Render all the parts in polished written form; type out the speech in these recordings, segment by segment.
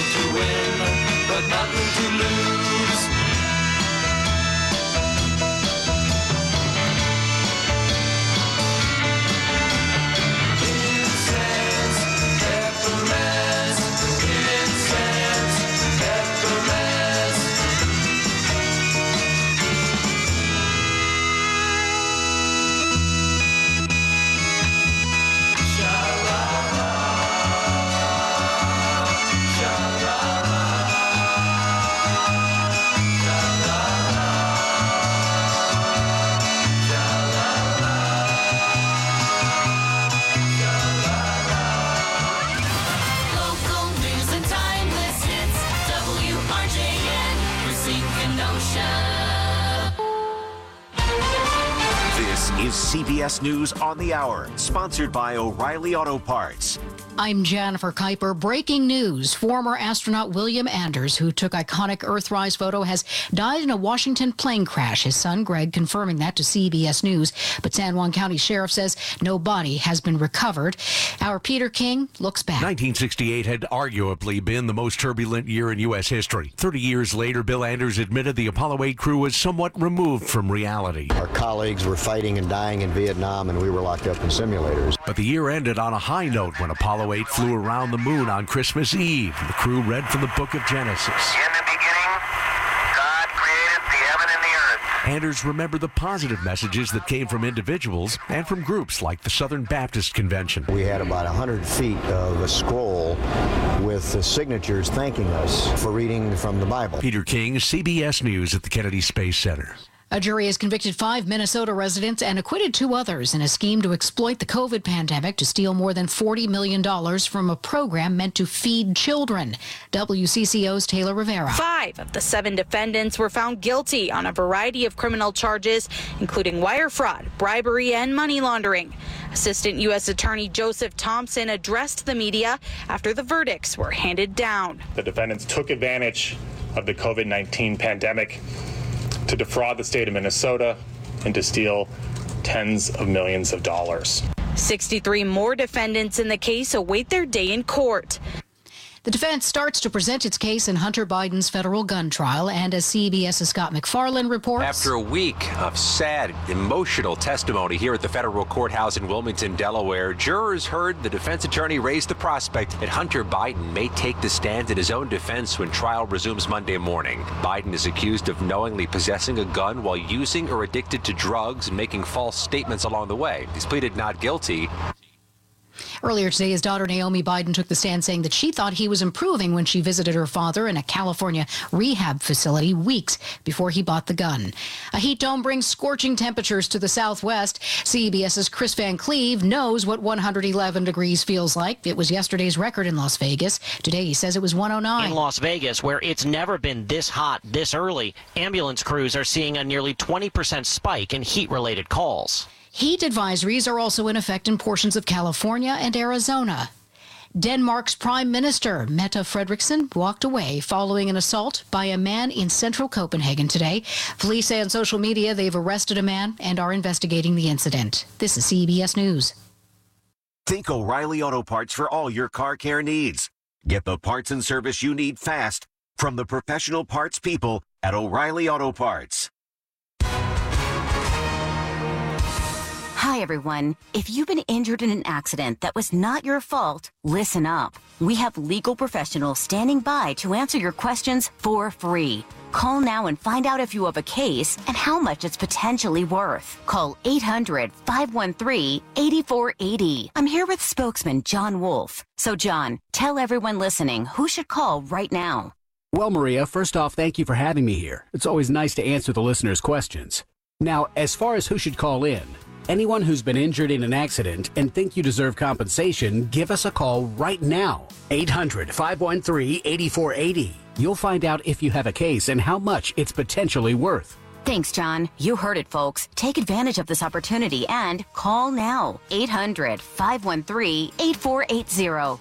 world to win, but nothing to lose. Incense, peppermints, incense, peppermints. Local news and timeless hits. WRJN, Racine Kenosha. This is CBS News on the Hour, sponsored by O'Reilly Auto Parts. I'm Jennifer Kuiper. Breaking news. Former astronaut William Anders, who took iconic Earthrise photo, has died in a Washington plane crash. His son, Greg, confirming that to CBS News. But San Juan County Sheriff says no body has been recovered. Our Peter King looks back. 1968 had arguably been the most turbulent year in U.S. history. 30 years later, Bill Anders admitted the Apollo 8 crew was somewhat removed from reality. Our colleagues were fighting and dying in Vietnam, and we were locked up in simulators. But the year ended on a high note when Apollo 8 flew around the moon on Christmas Eve. The crew read from the book of Genesis. In the beginning, God created the heaven and the earth. Anders remembered the positive messages that came from individuals and from groups like the Southern Baptist Convention. We had about 100 feet of a scroll with the signatures thanking us for reading from the Bible. Peter King, CBS News at the Kennedy Space Center. A jury has convicted 5 Minnesota residents and acquitted 2 others in a scheme to exploit the COVID pandemic to steal more than $40 million from a program meant to feed children. WCCO's Taylor Rivera. 5 of the 7 defendants were found guilty on a variety of criminal charges, including wire fraud, bribery, and money laundering. Assistant U.S. Attorney Joseph Thompson addressed the media after the verdicts were handed down. The defendants took advantage of the COVID-19 pandemic to defraud the state of Minnesota and to steal tens of millions of dollars. 63 more defendants in the case await their day in court. The defense starts to present its case in Hunter Biden's federal gun trial, and as CBS's Scott McFarland reports, after a week of sad, emotional testimony here at the federal courthouse in Wilmington, Delaware, jurors heard the defense attorney raise the prospect that Hunter Biden may take the stand in his own defense when trial resumes Monday morning. Biden is accused of knowingly possessing a gun while using or addicted to drugs and making false statements along the way. He's pleaded not guilty. Earlier today, his daughter Naomi Biden took the stand saying that she thought he was improving when she visited her father in a California rehab facility weeks before he bought the gun. A heat dome brings scorching temperatures to the Southwest. CBS's Chris Van Cleve knows what 111 degrees feels like. It was yesterday's record in Las Vegas. Today, he says it was 109. In Las Vegas, where it's never been this hot this early, ambulance crews are seeing a nearly 20% spike in heat-related calls. Heat advisories are also in effect in portions of California and Arizona. Denmark's Prime Minister, Mette Frederiksen, walked away following an assault by a man in central Copenhagen today. Police say on social media they've arrested a man and are investigating the incident. This is CBS News. Think O'Reilly Auto Parts for all your car care needs. Get the parts and service you need fast from the professional parts people at O'Reilly Auto Parts. Hi, everyone. If you've been injured in an accident that was not your fault, listen up. We have legal professionals standing by to answer your questions for free. Call now and find out if you have a case and how much it's potentially worth. Call 800-513-8480. I'm here with spokesman John Wolf. So, John, tell everyone listening who should call right now. Well, Maria, first off, thank you for having me here. It's always nice to answer the listeners' questions. Now, as far as who should call in, anyone who's been injured in an accident and think you deserve compensation, give us a call right now. 800-513-8480. You'll find out if you have a case and how much it's potentially worth. Thanks, John. You heard it, folks. Take advantage of this opportunity and call now. 800-513-8480.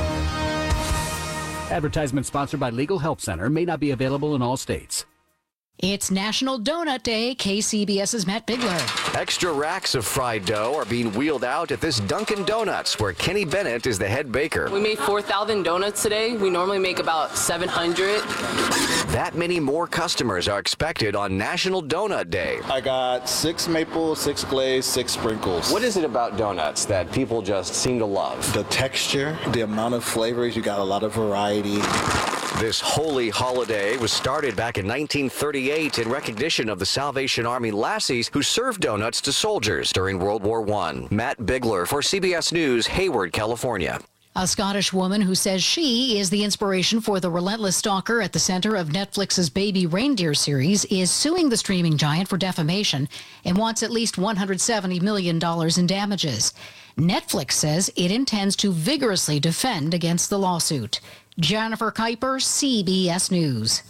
Advertisement sponsored by Legal Help Center, may not be available in all states. It's National Donut Day. KCBS's Matt Bigler. Extra racks of fried dough are being wheeled out at this Dunkin' Donuts, where Kenny Bennett is the head baker. We made 4,000 donuts today. We normally make about 700. That many more customers are expected on National Donut Day. I got 6 maple, 6 glaze, 6 sprinkles. What is it about donuts that people just seem to love? The texture, the amount of flavors. You got a lot of variety. This holy holiday was started back in 1938 in recognition of the Salvation Army lassies who served donuts to soldiers during World War I. Matt Bigler for CBS News, Hayward, California. A Scottish woman who says she is the inspiration for the relentless stalker at the center of Netflix's Baby Reindeer series is suing the streaming giant for defamation and wants at least $170 million in damages. Netflix says it intends to vigorously defend against the lawsuit. Jennifer Kuiper, CBS News.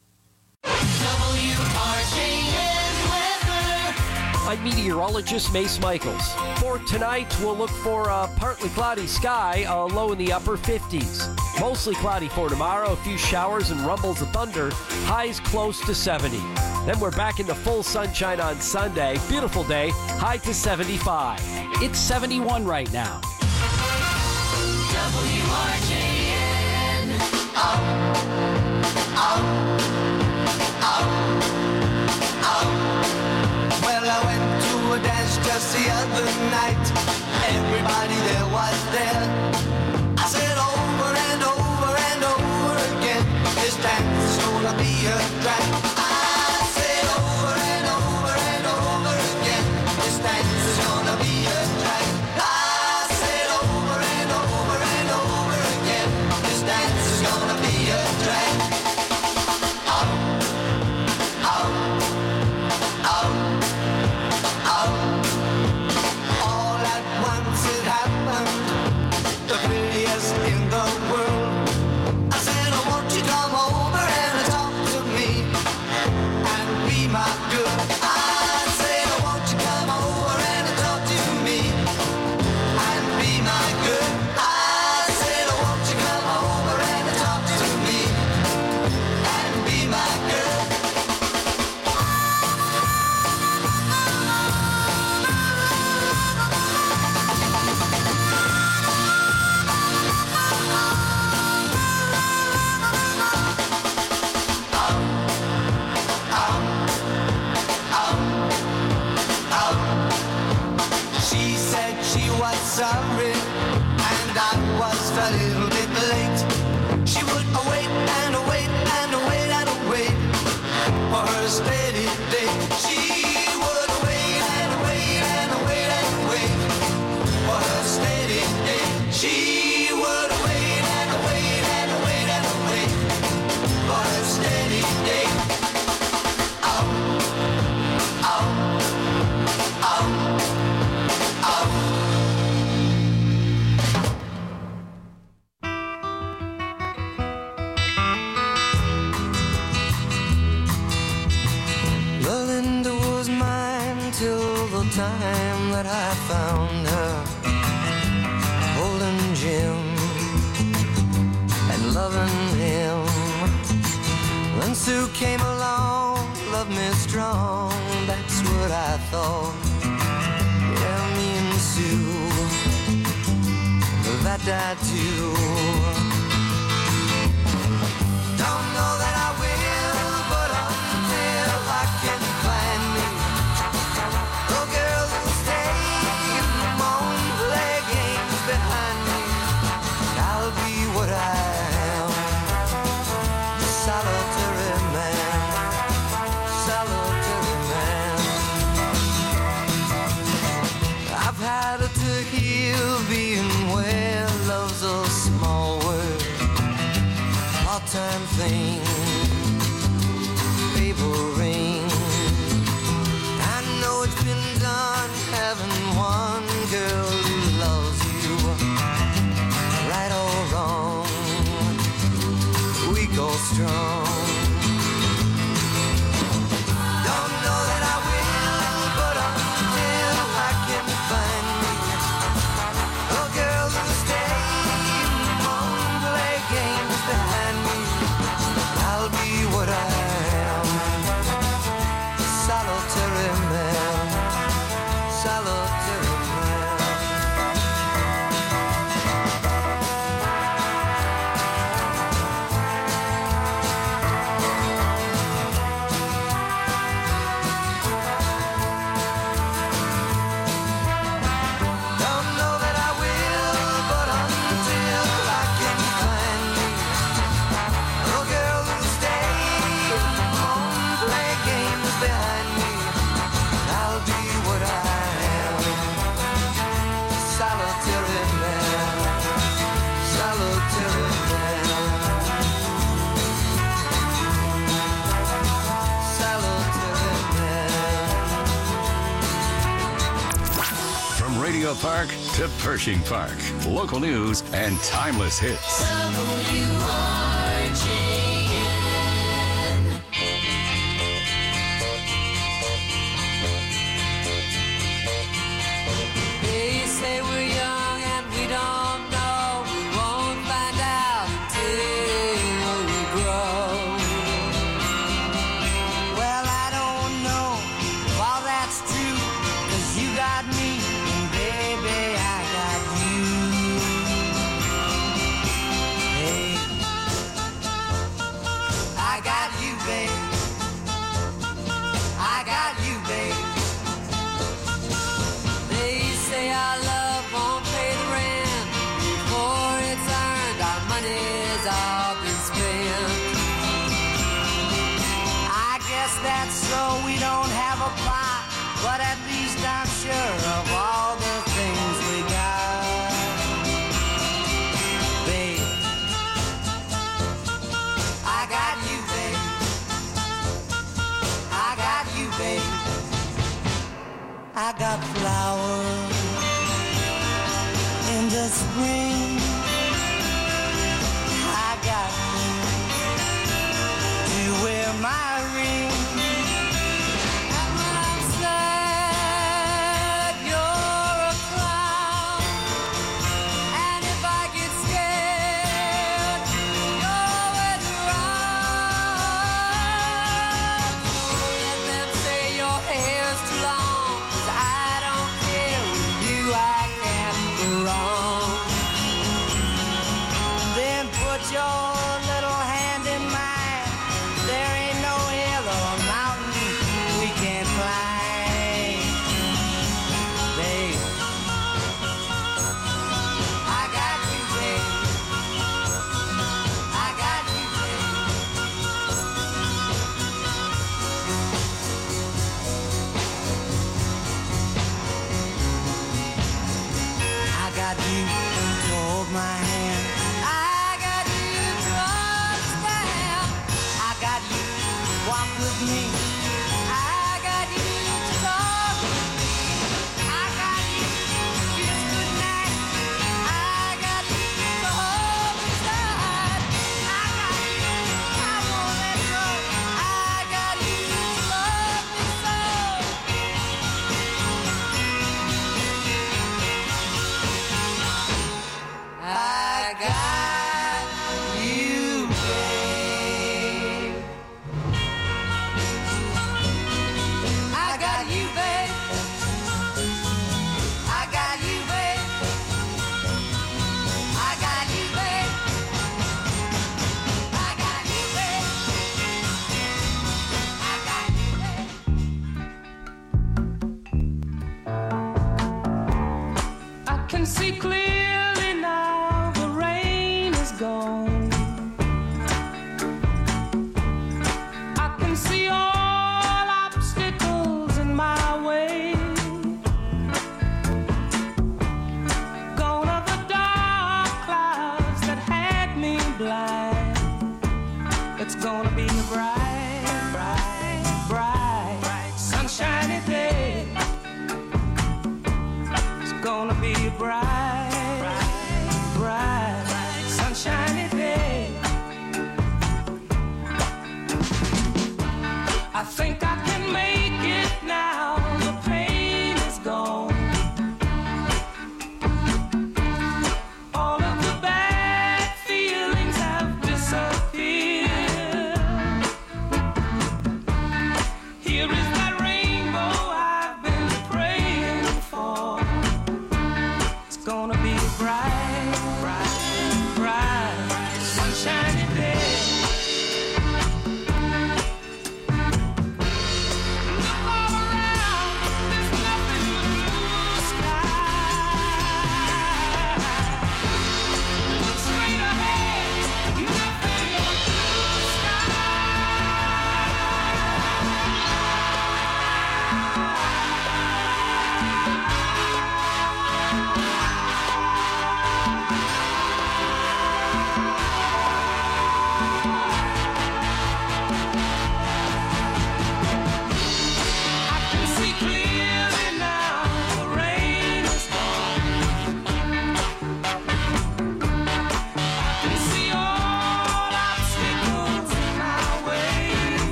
I'm meteorologist Mace Michaels. For tonight, we'll look for a partly cloudy sky, a low in the upper 50s. Mostly cloudy for tomorrow, a few showers and rumbles of thunder, highs close to 70. Then we're back into full sunshine on Sunday. Beautiful day, high to 75. It's 71 right now. WRJN. Well, I went to a dance just the other night. Everybody there was there. I said over and over and over again, this dance is gonna be a drag. I said over and over and over again, this dance is gonna be a drag. I said over and over and over again, this dance is gonna be a drag. All at once it happened, the prettiest in the world. I said, oh, won't you come over and talk to me and be my girl? I said, oh, won't you come over and talk to me and be my girl? I said, oh, won't you come over and talk to me and be my girl? She said she was sorry, and I was a little bit late. She would wait and wait and wait and wait for her steady day. She would wait and wait and wait and wait for her steady day. She would wait and wait and wait and wait for her steady day. Oh, oh, oh. Linda was mine till the time that I found her holding Jim and loving him. When Sue came along, loved me strong, that's what I thought. Yeah, me and Sue, that died too. Don't know that I will, but until I can find me the girls who stay in the morning, play games behind me, I'll be what I am, a solitary man, solitary man. I've had to heal being where love's a small word, part-time thing, favoring. I know it's been done having one girl who loves you, right or wrong, weak or strong. Don't know that I will, but until I can find me a girl who stay in the morning, play games behind me, I'll be what I am, Park to Pershing Park. Local news and timeless hits. They say we're young and we don't know. We won't find out until we grow. Well, I don't know if all that's true, 'cause you got me, and baby, I got you. Hey, I got you, baby. I got you, baby. They say our love won't pay the rent before it's earned. Our money's all been spent. I guess that's so we don't have a plot, but at least I'm sure of all the things we got. Babe, I got you, babe. I got you, babe. I got flowers in the spring. I got you to wear my ring. And when I'm sad, you're a clown. And if I get scared, you're always around. Don't let them say your hair's too long, 'cause I don't care with you, I can't go wrong.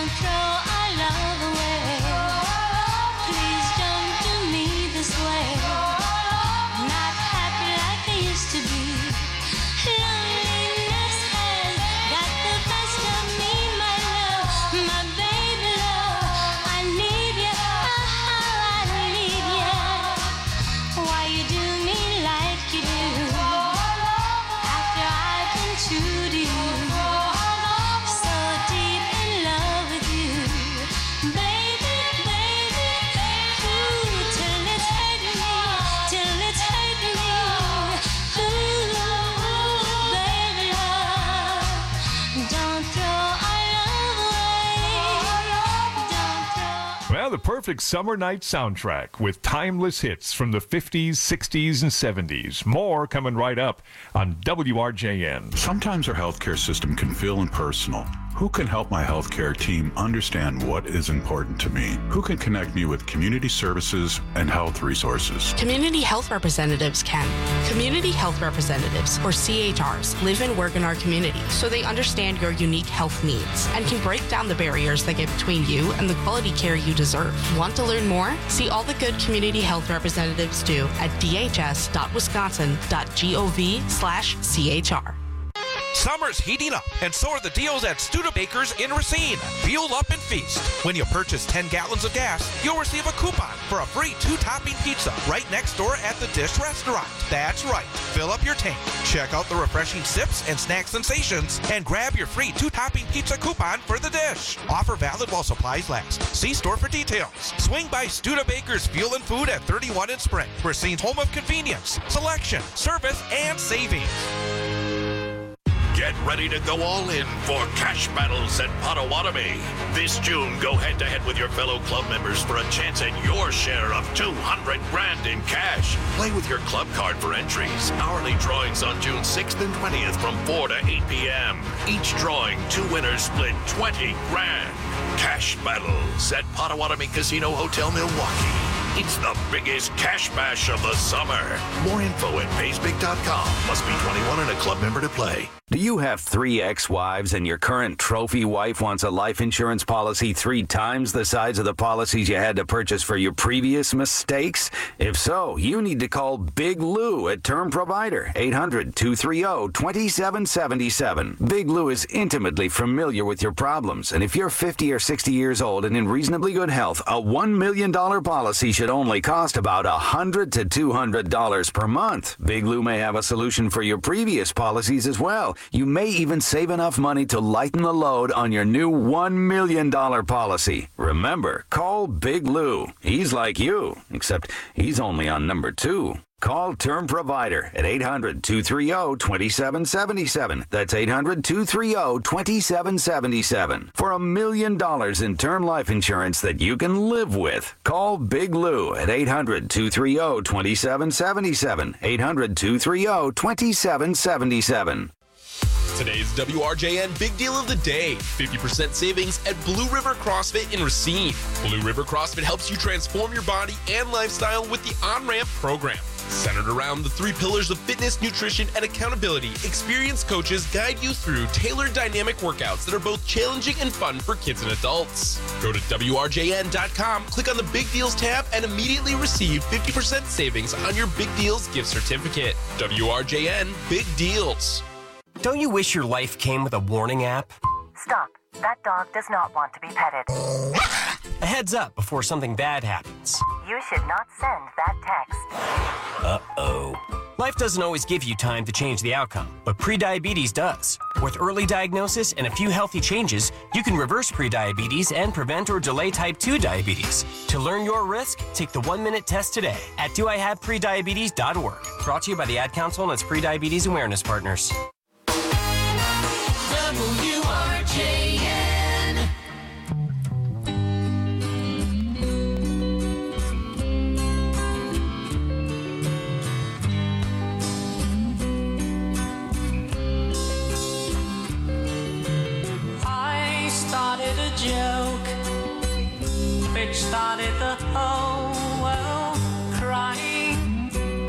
Don't throw our love away. Please don't do me this way. Not happy like I used to be. Loneliness has got the best of me, my love, my baby love. I need you, I need you. Why you do me like you do? After I've been true to you, so deep in love with you, baby, baby, ooh, till it's hurt me, till it's hurt me, ooh, baby love, don't throw our love away, don't throw. Well, the perfect summer night soundtrack with timeless hits from the 50s, 60s, and 70s. More coming right up on WRJN. Sometimes our healthcare system can feel impersonal. Who can help my healthcare team understand what is important to me? Who can connect me with community services and health resources? Community health representatives can. Community health representatives, or CHRs, live and work in our community, so they understand your unique health needs and can break down the barriers that get between you and the quality care you deserve. Want to learn more? See all the good community health representatives do at dhs.wisconsin.gov/CHR. Summer's heating up, and so are the deals at Studebakers in Racine. Fuel up and feast. When you purchase 10 gallons of gas, you'll receive a coupon for a free 2-topping pizza right next door at the Dish Restaurant. That's right. Fill up your tank, check out the refreshing sips and snack sensations, and grab your free 2-topping pizza coupon for the Dish. Offer valid while supplies last. See store for details. Swing by Studebakers Fuel and Food at 31 in Spring. Racine's home of convenience, selection, service, and savings. Get ready to go all in for Cash Battles at Potawatomi. This June, go head-to-head with your fellow club members for a chance at your share of $200 grand in cash. Play with your club card for entries. Hourly drawings on June 6th and 20th from 4 to 8 p.m. Each drawing, 2 winners split 20 grand. Cash Battles at Potawatomi Casino Hotel, Milwaukee. It's the biggest cash bash of the summer. More info at paysbig.com. Must be 21 and a club member to play. Do you have 3 ex-wives and your current trophy wife wants a life insurance policy 3 times the size of the policies you had to purchase for your previous mistakes? If so, you need to call Big Lou at Term Provider, 800-230-2777. Big Lou is intimately familiar with your problems, and if you're 50 or 60 years old and in reasonably good health, a $1 million policy should only cost about $100 to $200 per month. Big Lou may have a solution for your previous policies as well. You may even save enough money to lighten the load on your new $1 million policy. Remember, call Big Lou. He's like you, except he's only on number 2. Call Term Provider at 800-230-2777. That's 800-230-2777 for $1 million in term life insurance that you can live with. Call Big Lou at 800-230-2777. 800-230-2777. Today's WRJN Big Deal of the Day. 50% savings at Blue River CrossFit in Racine. Blue River CrossFit helps you transform your body and lifestyle with the On-Ramp program. Centered around the 3 pillars of fitness, nutrition, and accountability, experienced coaches guide you through tailored dynamic workouts that are both challenging and fun for kids and adults. Go to WRJN.com, click on the Big Deals tab, and immediately receive 50% savings on your Big Deals gift certificate. WRJN Big Deals. Don't you wish your life came with a warning app? Stop. That dog does not want to be petted. A heads up before something bad happens. You should not send that text. Uh-oh. Life doesn't always give you time to change the outcome, but prediabetes does. With early diagnosis and a few healthy changes, you can reverse prediabetes and prevent or delay type 2 diabetes. To learn your risk, take the 1-minute test today at doihaveprediabetes.org. Brought to you by the Ad Council and its prediabetes awareness partners. WRJN. I started a joke which started the whole world crying,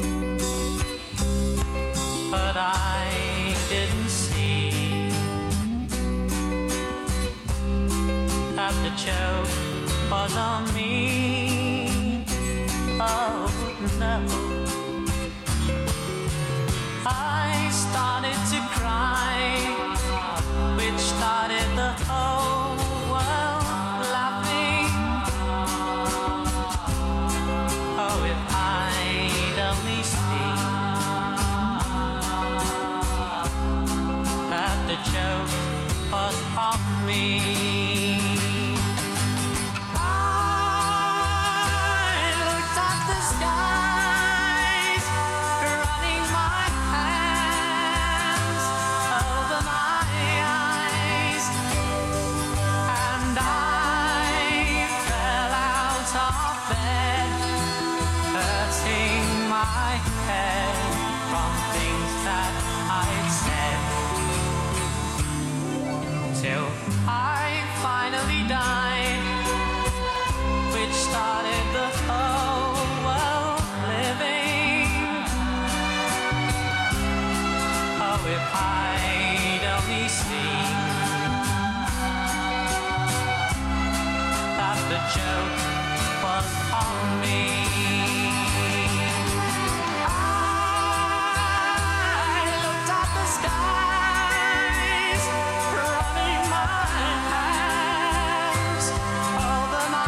but I didn't see that the joke was on me. Oh no. I started to cry, which started the whole world laughing. Oh, if I'd only seen that the joke was on me. I looked at the skies, running my hands over my eyes, and I fell out of bed, hurting my head from things that I'd said, till I finally died, which started the whole world living. Oh, if I'd only seen that the joke was on me. I looked at the skies, running my hands over my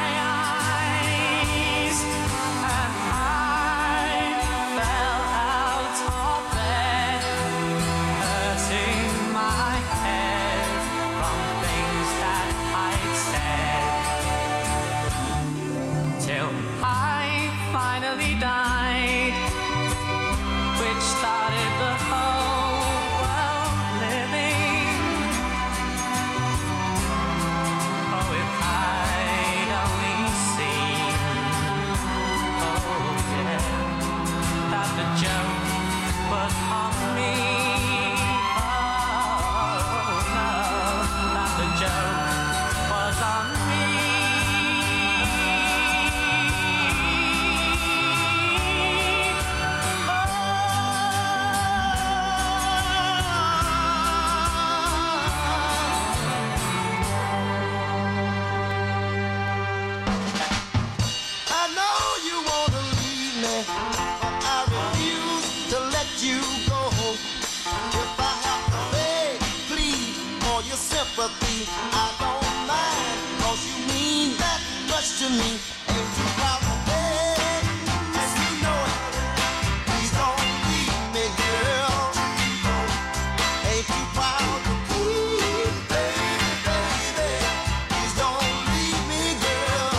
eyes, and I fell out of bed, hurting my head from things that I'd said, till I finally died, which started the whole world living. Oh, if I'd only seen, oh yeah, that the joke was on me. Oh no, that the joke was on me. I know you wanna leave me, but I refuse to let you go. If I have to beg, plead for your sympathy, I don't mind, 'cause you mean that much to me. Ain't you proud to beg, and you know it. Please don't leave me, girl. Ain't you proud to plead, baby, baby? Please don't leave me, girl.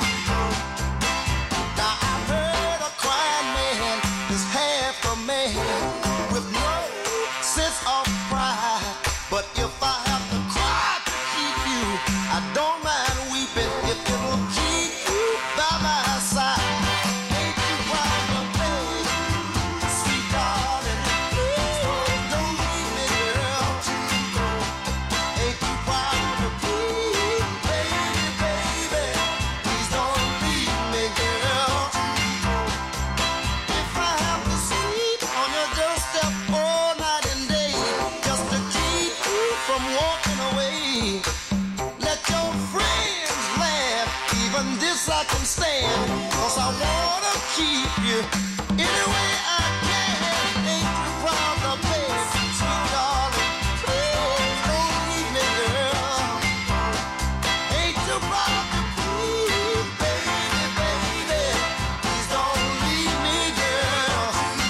Now I've heard a crying man is half a man with no sense of pride. But if I have to cry to keep you, I don't mind weeping if it'll keep you by my side. Ain't you proud to beg, sweet darling? Please don't leave me, girl. Ain't you proud to plead, baby, baby? Please don't leave me, girl. If I have to sleep on your doorstep all night and day, just to keep you from walking away, let your friends laugh, even this I can stand, 'cause I wanna keep you any way I can. Ain't you proud to beg, sweet darling? Please don't leave me, girl. Ain't you proud to plead, baby, baby? Please don't leave me, girl.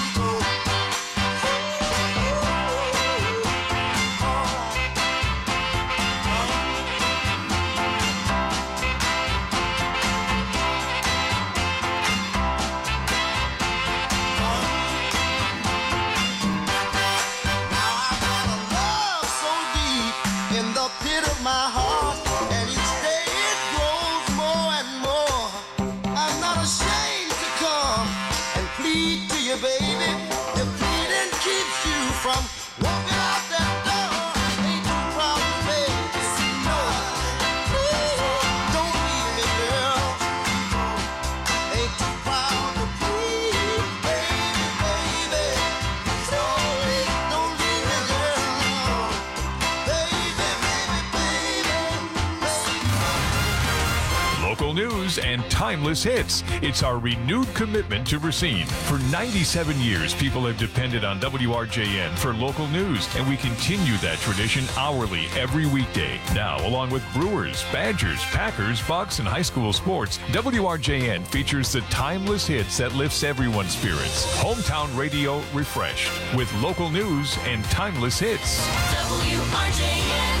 Now I got a love so deep in the pit of my heart, and each day it grows local news, and timeless hits. It's our renewed commitment to Racine. For 97 years, people have depended on WRJN for local news, and we continue that tradition hourly every weekday. Now, along with Brewers, Badgers, Packers, Bucks, and high school sports, WRJN features the timeless hits that lifts everyone's spirits. Hometown radio refreshed with local news and timeless hits. WRJN.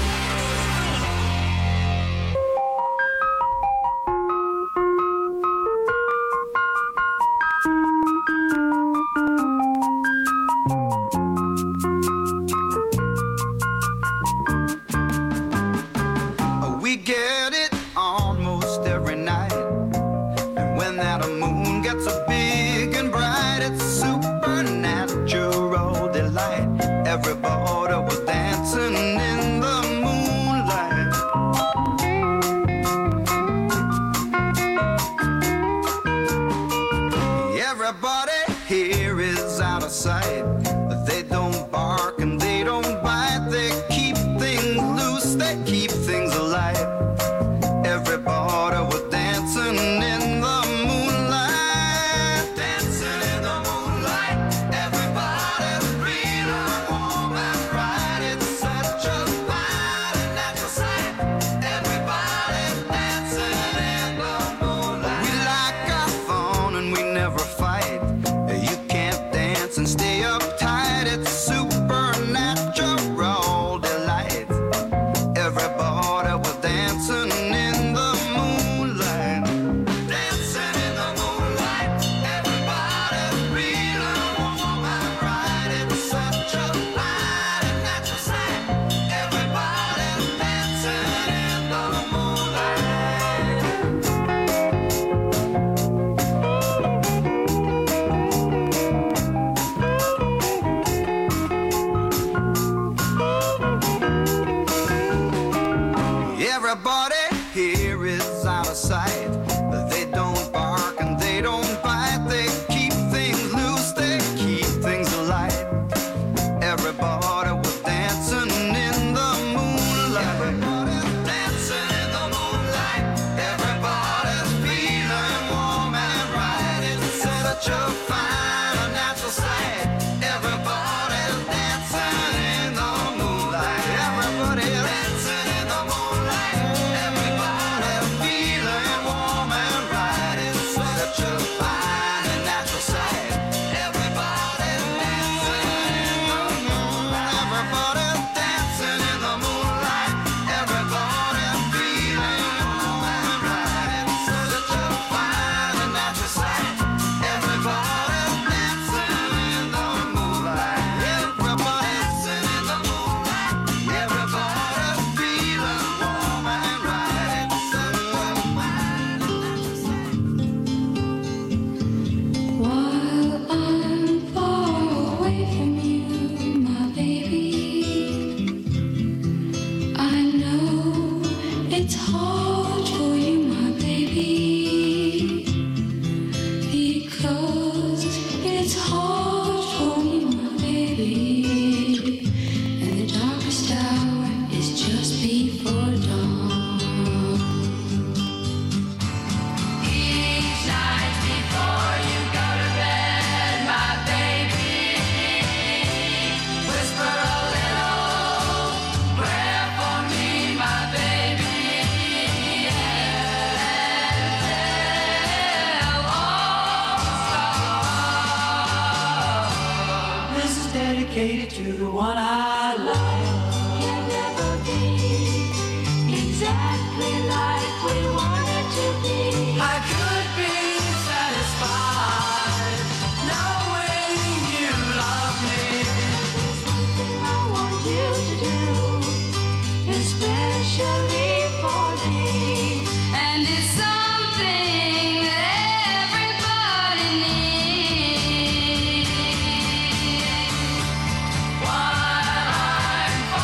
We get it almost every night. And when that moon gets so big and bright, it's supernatural delight. Everybody was dancing in the moonlight. Everybody here is out of sight. They don't bark and they don't bite. They keep things loose, they keep things alive. Everybody was dancing in the moonlight. Dancing in the moonlight. Everybody's feeling warm and bright. It's such a fine and natural sight. Everybody's dancing in the moonlight. We like our fun and we never fight. You can't dance and stay uptight. It's supernatural delight. Everybody was dancing in the moonlight. Dancing in the moonlight. Everybody's feeling warm and bright. It's such a fine and natural sight. Everybody's dancing in the moonlight. Everybody here is out of sight. They don't bark and they don't bite. They keep things loose, they keep things alive. Everybody was dancing in the moonlight. Everybody's dancing in the moonlight. Everybody's feeling warm and bright. It's such a fine and natural sight. Everybody's dancing in the moonlight. Everybody's dancing in the moonlight. Everybody's feeling warm and bright. It's such a fine and natural sight. Everybody's dancing in the moonlight. Everybody's dancing in the moonlight. Everybody's feeling warm and bright. It's such a fine and natural sight. Everybody's dancing in the moonlight. Everybody's dancing in the moonlight. Everybody's feeling warm and bright. It's such a fine and natural sight. While I'm far away from you, my baby, I know it's hard for you, my baby, because it's hard for me, my baby, and the darkest hour is just before dawn. Each night before you go to bed, my baby, whisper a little prayer for me, my baby, and tell all the stars. This is dedicated to the one I love. Can never be exactly like we wanted to be. I could be satisfied knowing you love me. There's one thing I want you to do, especially for me, and it's something that everybody needs. While I'm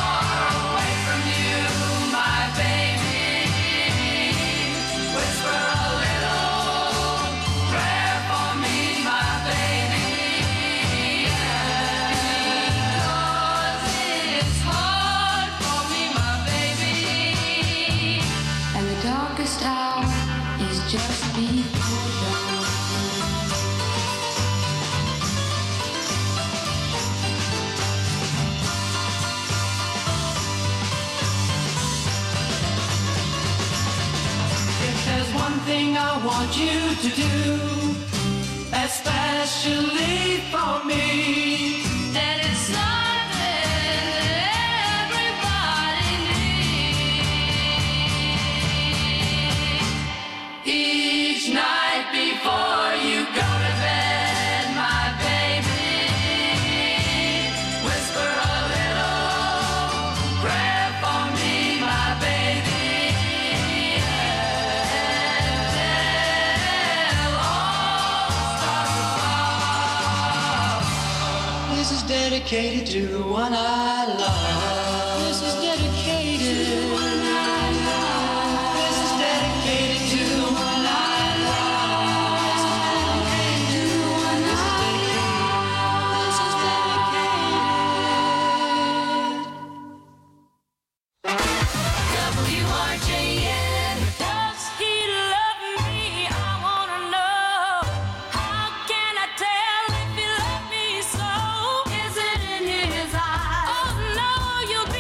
just before dawn. If there's one thing I want you to do, especially for me, that is something everybody needs. Each night before you go to bed, my baby, whisper a little prayer for me, my baby. This is dedicated to the one I love. This is dedicated to the one I love. This is dedicated to the one I love. This is dedicated to the one I love. This is dedicated. WRJN. Does he love me? I wanna know. How can I tell if he loves me so? Is it in his eyes? Oh no, you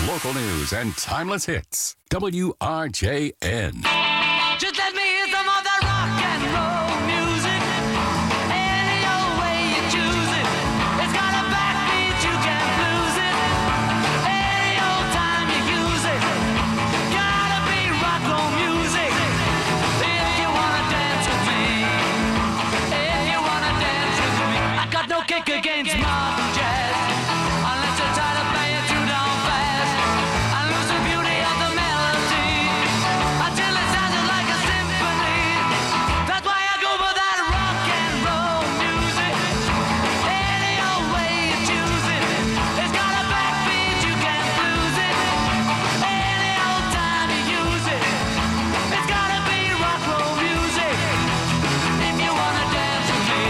Local news and timeless hits. WRJN. Just let me hear some of that rock and roll music. Any old way you choose it. It's got a backbeat, you can't lose it. Any old time you use it. Gotta be rock and roll music. If you wanna dance with me. If you wanna dance with me. I got no kick against modern jazz. Unless you're trying to play it too down fast. I lose the beauty of the melody. Until it sounds like a symphony. That's why I go for that rock and roll music. Any old way you choose it. It's got a backbeat, you can't lose it. Any old time you use it. It's gotta be rock and roll music. If you wanna dance with me.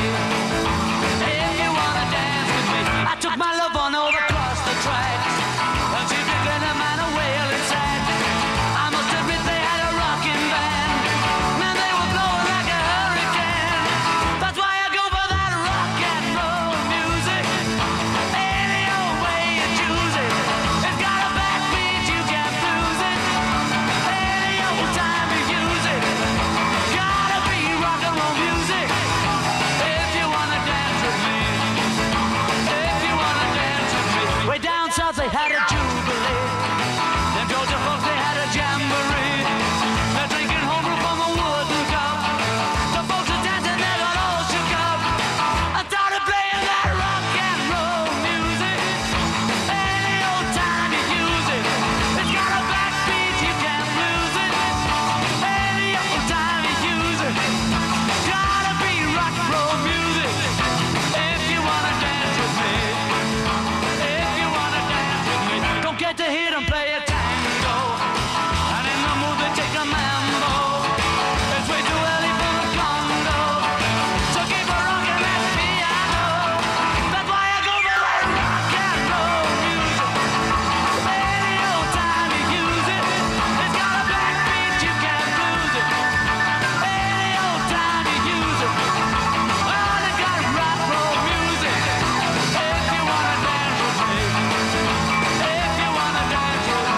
If you wanna dance with me. I took my love on over across the tracks. And she began a man a wailing sad. I must admit they had a rocking band. Man, they were blowing like a hurricane. That's why I go for that rock and roll music. Any old way you choose it. It's got a backbeat, you can't lose it. Any old time you use it. Gotta be rock and roll music. If you wanna dance with me. If you wanna dance with me. Way down south they had a jubilee. Them Georgia folks they had a jamboree. They're drinking homebrew from a wooden cup. The folks are dancing, they got all shook up. I started playing that rock and roll music. Any old time you use it. It's got a backbeat, you can't lose it. Any old time you use it. Gotta be rock and roll music. If you wanna dance with me. If you wanna dance with me. Don't get to hear them play a tango. And in the mood they take a mambo. It's way too early for the Congo. So keep a rockin' that piano. That's why I go for that rock and roll music. Any old time you use it. It's got a backbeat, you can't lose it. Any old time you use it. Well, it got rock and roll music. If you wanna dance with me. If you wanna dance with me.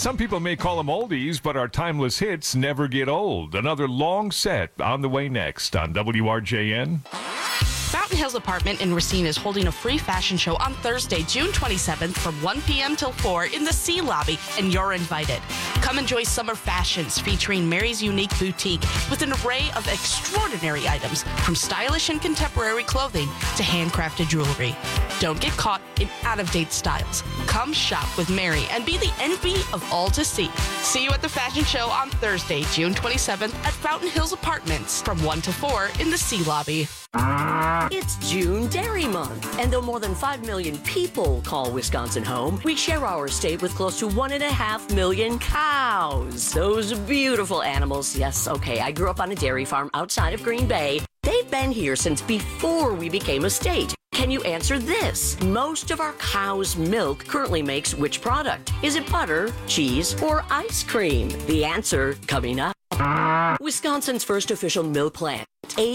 Some people may call them oldies, but our timeless hits never get old. Another long set on the way next on WRJN. Fountain Hills Apartment in Racine is holding a free fashion show on Thursday, June 27th from 1 p.m. till 4 in the C Lobby, and you're invited. Come enjoy summer fashions featuring Mary's Unique Boutique with an array of extraordinary items, from stylish and contemporary clothing to handcrafted jewelry. Don't get caught in out-of-date styles. Come shop with Mary and be the envy of all to see. See you at the fashion show on Thursday, June 27th at Fountain Hills Apartments from 1 to 4 in the C Lobby. It's June Dairy Month, and though more than 5 million people call Wisconsin home, we share our state with close to 1.5 million cows. Those beautiful animals. Yes, okay, I grew up on a dairy farm outside of Green Bay. They've been here since before we became a state. Can you answer this? Most of our cow's milk currently makes which product? Is it butter, cheese, or ice cream? The answer coming up. Wisconsin's first official milk plant.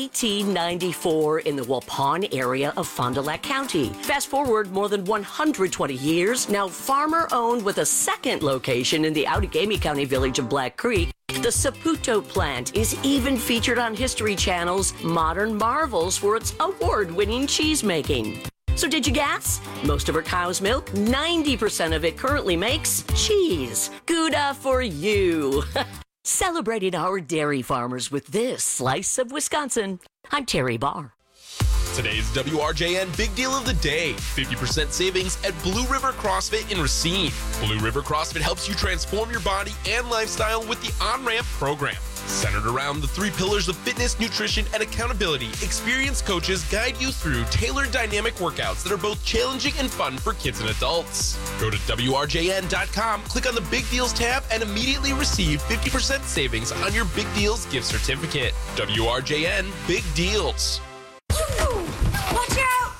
1894 in the Waupun area of Fond du Lac County. Fast forward more than 120 years, now farmer-owned with a second location in the Outagamie County village of Black Creek. The Saputo plant is even featured on History Channel's Modern Marvels for its award-winning cheese making. So did you guess? Most of our cow's milk, 90% of it currently makes cheese. Gouda for you. Celebrating our dairy farmers with this slice of Wisconsin. I'm Terry Barr. Today's WRJN Big Deal of the Day. 50% savings at Blue River CrossFit in Racine. Blue River CrossFit helps you transform your body and lifestyle with the On-Ramp program. Centered around the 3 pillars of fitness, nutrition, and accountability, experienced coaches guide you through tailored dynamic workouts that are both challenging and fun for kids and adults. Go to WRJN.com, click on the Big Deals tab, and immediately receive 50% savings on your Big Deals gift certificate. WRJN Big Deals. Watch out!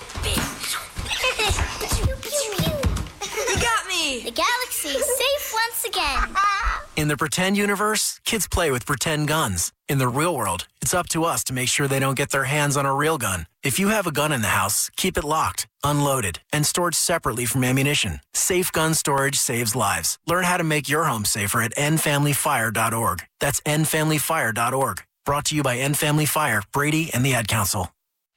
You got me! The galaxy is safe once again. In the pretend universe, kids play with pretend guns. In the real world, it's up to us to make sure they don't get their hands on a real gun. If you have a gun in the house, keep it locked, unloaded, and stored separately from ammunition. Safe gun storage saves lives. Learn how to make your home safer at endfamilyfire.org. That's endfamilyfire.org. Brought to you by End Family Fire, Brady, and the Ad Council.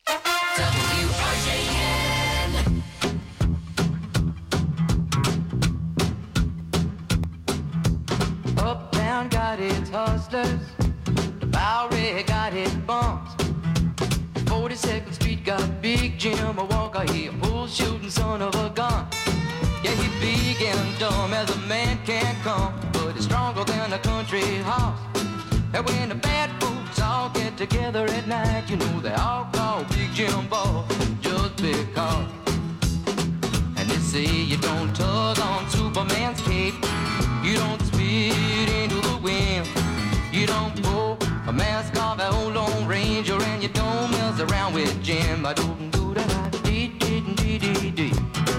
Uptown got its hustlers, Bowery got its bumps. 42nd Street got Big Jim, a walker, he a bull shooting son of a gun. Yeah, he big and dumb as a man can come, but he's stronger than a country horse. And when the bad folks all get together at night, you know they all call Big Jim Boss just because. And they say you don't tug on Superman's cape, you don't spit into the wind, you don't pull a mask off an old Lone Ranger, and you don't mess around with Jim. I don't do that. Dee.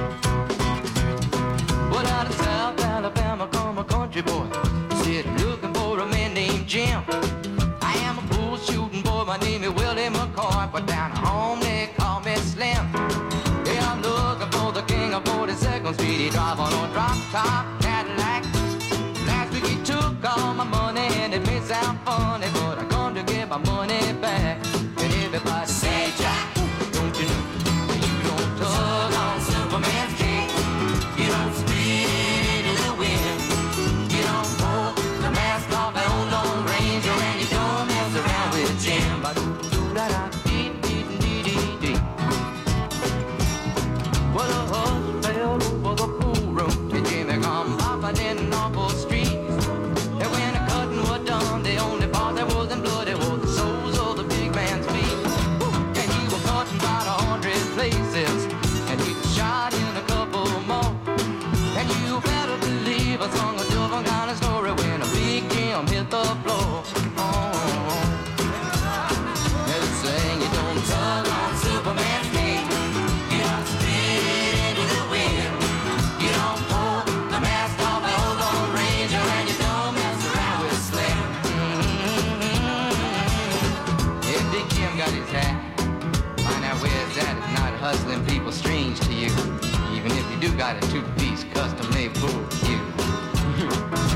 Well, out of South Alabama come a country boy, said looking for a man named Jim. I am a bull shooting boy, my name is Willie McCoy, but down at home they call me Slim. Yeah, I'm looking for the king of 42nd Street. He drive on a drop top Cadillac. Last week he took all my money, and it may sound funny, but I come to get my money back. And everybody say, Jack, don't you know you don't tug on Superman's cape, you don't spit into the wind, you don't pull the mask off an old Lone Ranger, and you don't mess around with Jim. Well, the hush fell over the pool room, and Jimmy come popping in an awful street. And when the cutting was done, the only part that wasn't bloody was the soles of the big man's feet. And he was cutting about 100 places, and he was shot in a couple more. And you better believe I sung a different kind of story when a Big Jim hit the floor. They're saying you don't tug on Superman's cape, you don't spit into the wind, you don't pull the mask off an old Lone Ranger, and you don't mess around with Slim. If Big Jim got his hat, find out where it's at. It's not hustling people strange to you, even if you do got a two-piece custom-made bull cue.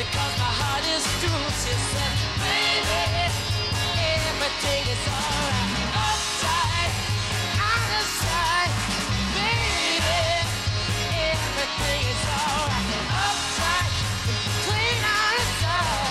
because my heart is true. She said, baby, everything is alright. Upside, out of sight, baby, everything is alright. Upside, clean out of sight.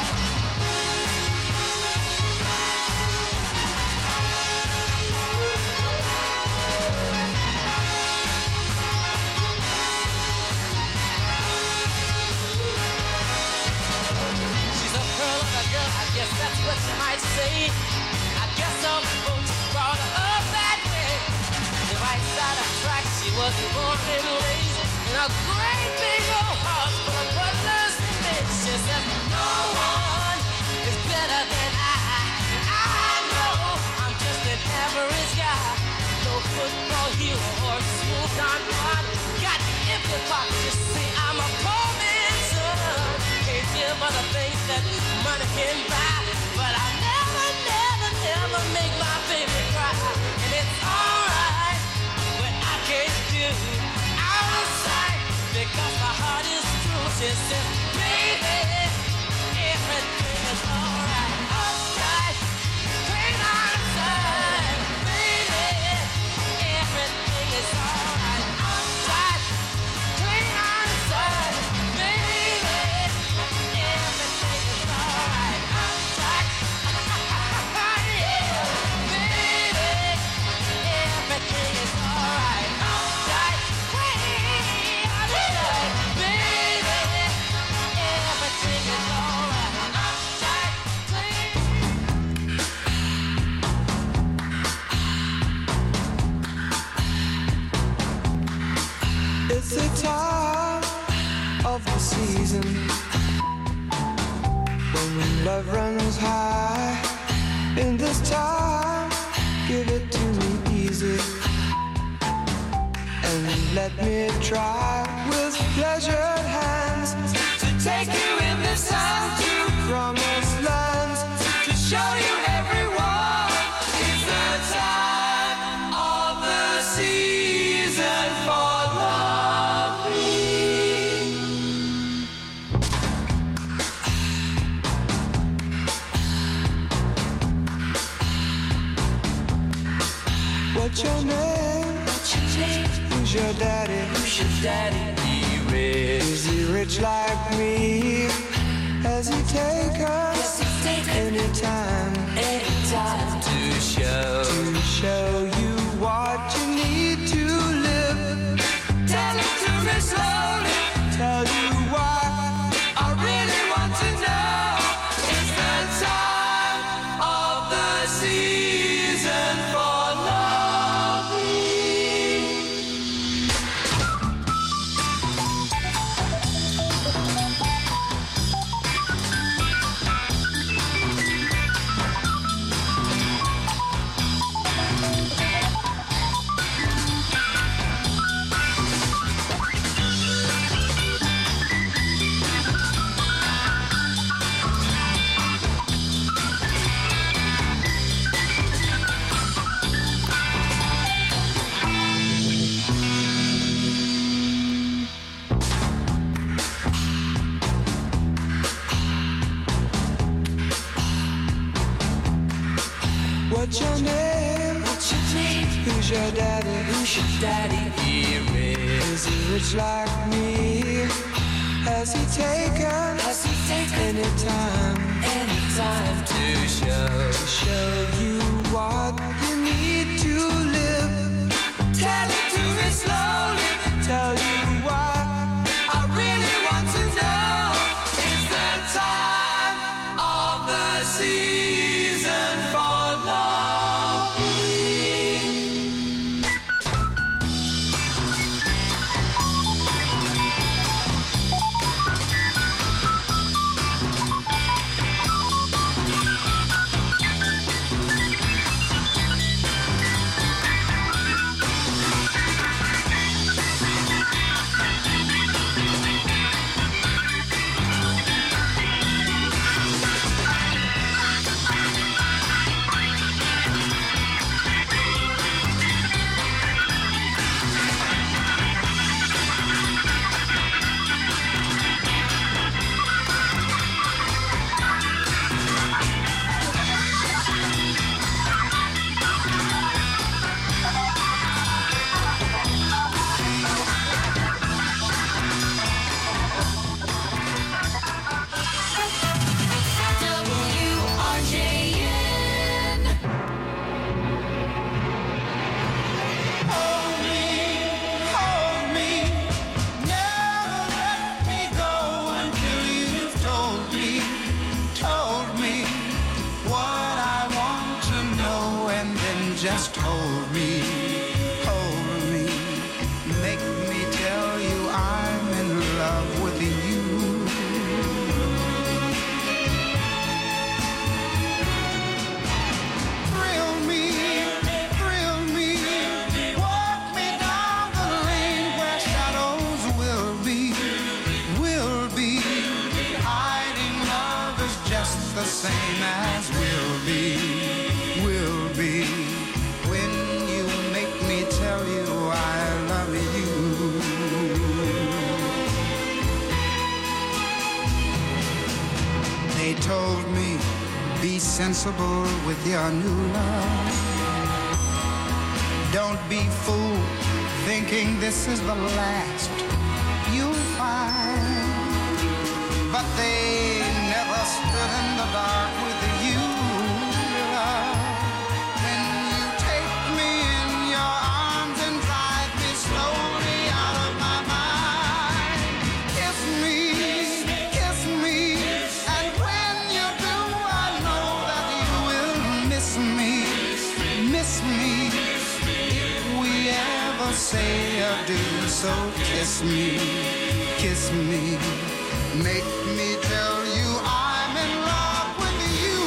She's a pearl of a girl, I guess that's what you might say. I guess some folks brought her up that way. The right side of tracks, she was born in lace. In a great big old house full of butlers and maids. She says, no one is better than I. And I know I'm just an average guy. No football hero or smooth Don Juan. Got empty pockets, you see, I'm a poor man's son. Can't give other things that money can buy. But I never make my baby cry. And it's alright when I can't do out of sight. Because my heart is true. She says, baby, everything is alright. Upside, clean out of sight. Baby, everything is alright. Upside, clean out of sight. Baby, everything is alright. Upside, yeah. Baby, everything is alright. Upside, way out of sight. Baby, everything is alright. Upside, clean. It's the time of the season when love runs high. In this time, give it to me easy and let me try with pleasured hands to take you in this time to promised lands, to show you everyone. It's the time of the season for loving. What's your name? Who's your daddy? Is he rich like me? Has he taken any time to show you what you need to live? Tell it to me slowly. Tell you why I really want to know. It's the time of the season for loving. What's your name? Who's your daddy? Is he rich like me? Has he taken any time to show you what you need to live? Tell it to me slowly. Tell you why I really want to know. It's the time of the season for loving. the same as will be. When you make me tell you I love you. They told me, be sensible with your new love. Don't be fooled thinking this is the last you'll find. But they never stood in the dark with you, love. When you take me in your arms and drive me slowly out of my mind. Kiss me, and when you do, I know that you will miss me. If we ever say adieu, so kiss me, make me tell you I'm in love with you.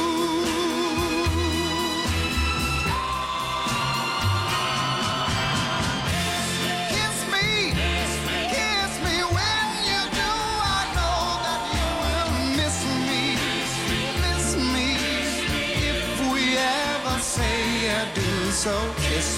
Kiss me, when you do, I know that you will miss me. If we ever say adieu, so kiss